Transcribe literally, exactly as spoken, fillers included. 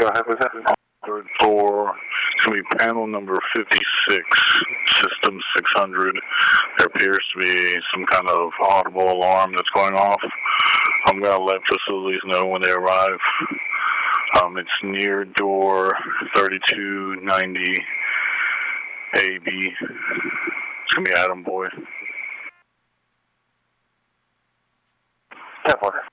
Go ahead with that. Third floor. It's going to be panel number fifty-six, system six hundred. There appears to be some kind of audible alarm that's going off. I'm going to let facilities know when they arrive. Um, it's near door thirty-two ninety A B. It's going to be Adam Boy. ten four.